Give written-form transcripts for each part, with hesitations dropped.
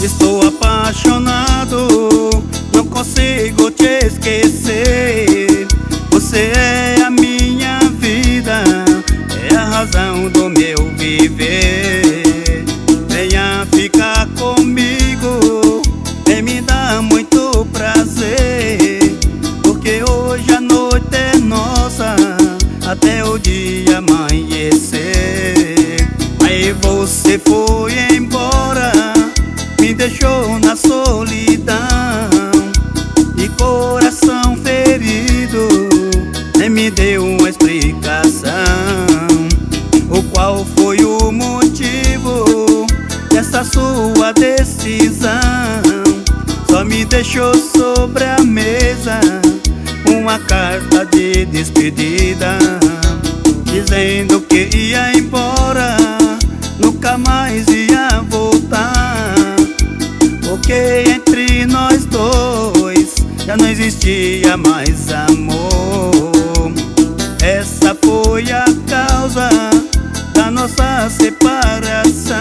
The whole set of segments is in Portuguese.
Estou apaixonado, não consigo te esquecer. Você é a minha vida, é a razão do meu viver. Venha ficar comigo, vem me dar muito prazer, porque hoje a noite é nossa, até o dia amanhecer. Aí você foi embora, me deixou na solidão, de coração ferido, nem me deu uma explicação. O qual foi o motivo dessa sua decisão? Só me deixou sobre a mesa uma carta de despedida, dizendo que ia embora, nunca mais ia voltar, porque entre nós dois já não existia mais amor. Essa foi a causa da nossa separação,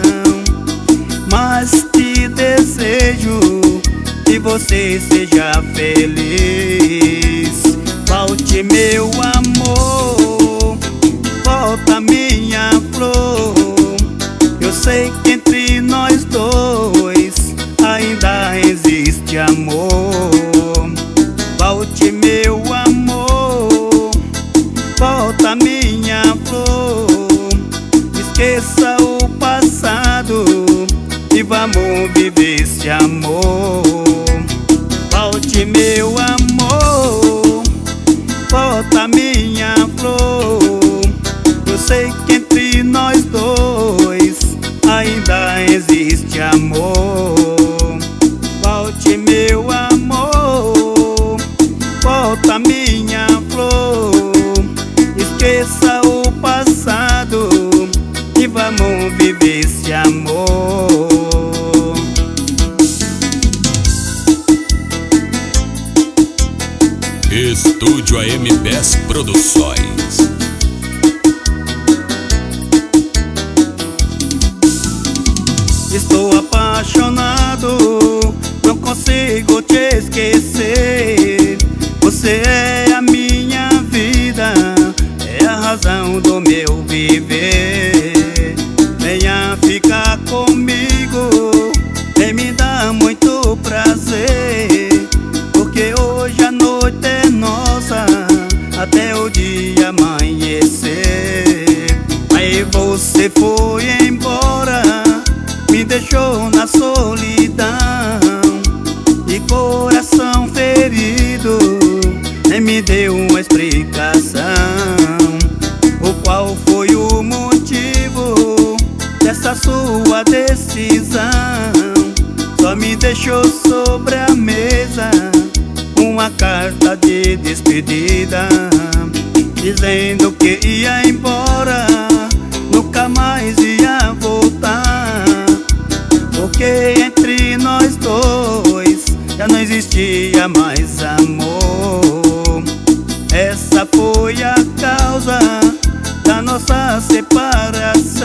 mas te desejo que você seja feliz. Volte, meu amor, volta, minha flor. Eu sei que entre nós dois ainda existe amor. Volte, meu amor, volta, minha flor. Esqueça o passado e vamos viver esse amor. Volte, meu amor, volta, minha flor. Eu sei que entre nós dois ainda existe amor. Volte, meu amor, volta, minha flor. Esqueça o passado e vamos viver esse amor. Estúdio AM10 Produções. Estou apaixonado, não consigo te esquecer. Você é a minha vida, é a razão do meu viver. Venha ficar comigo, vem me dar muito prazer, porque hoje a noite é nossa, até o dia amanhecer. Aí você foi embora, me deixou na solidão, de coração ferido, nem me deu uma explicação. O qual foi o motivo dessa sua decisão? Só me deixou sobre a mesa uma carta de despedida, dizendo que ia embora, nunca mais ia voltar, porque entre nós dois já não existia mais amor. Essa foi a causa da nossa separação,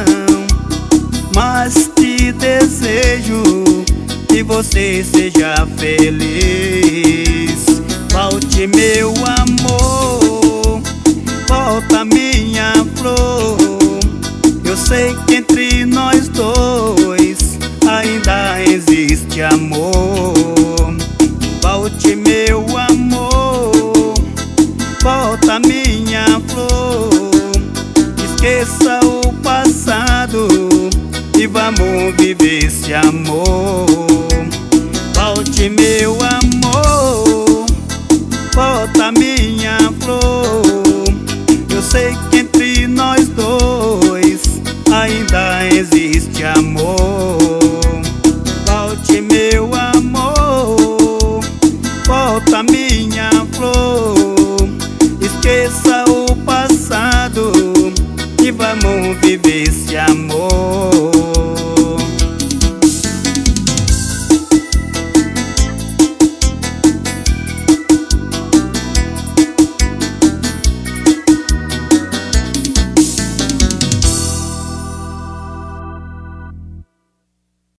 mas te desejo que você seja feliz. Volte, meu amor, volta, minha flor. Eu sei que entre nós dois ainda existe amor. Volte, meu amor, volta, minha flor. Esqueça o passado e vamos viver esse amor. Volte, meu amor, volta, minha flor. Eu sei que entre nós dois ainda existe amor. Volte, meu